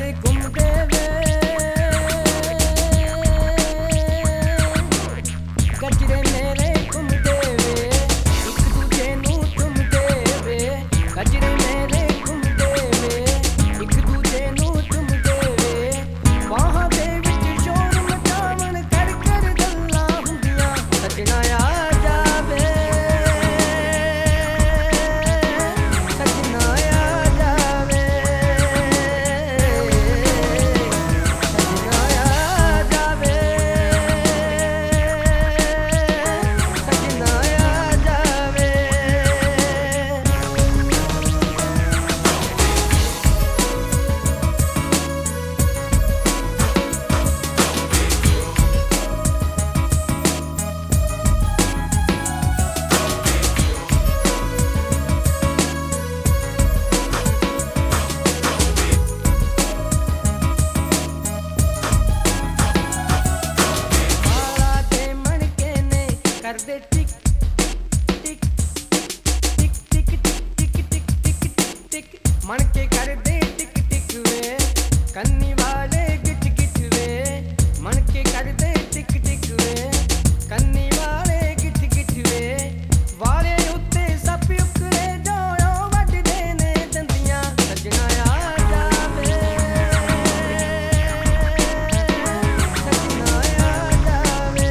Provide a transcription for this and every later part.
घूमते वे गजरे मेरे घूमते वे एक दूजे नू चुमते वे गजरे मेरे घूमते वे एक दूजे नू चुमते वे बाहां दे विच शोर मचावण कर कर गल्लां हुंदियां सजना आ जावे सजना आ जावे सजना आ जावे सजना आ जावे बाला दे मणके ने कर दे टिक टिक टिक टिक टिक टिक टिक टिक मणके कर दे टिक टिक वे कन्नी वाले गिच गिच वे मणके कर दे टिक टिक वे कन्नी वाले गिच गिच वे वाले उत्ते सप उकड़े जोयो वड्डदे ने दंदियां सजना आ जावे सजना आ जावे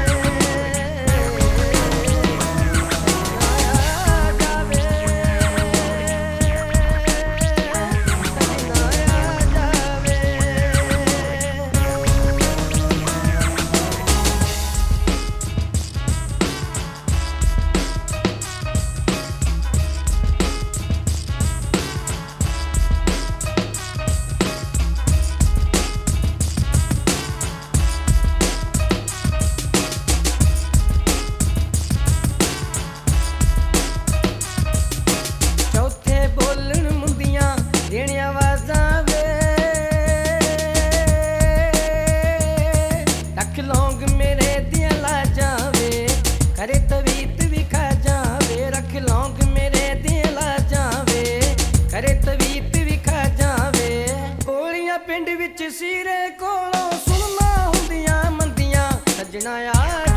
चौथे बोलन मुंदियां देने आवाजां वे रख लौंग मेरे दियां लाजां वे करे तवीत भी खा जावे रख लौंग मेरे दियां लाजां वे करे तवीत भी खा जावे गोलियां पिंड विच सीरे कोलों सुनना हुंदियां मंदियां सजना आ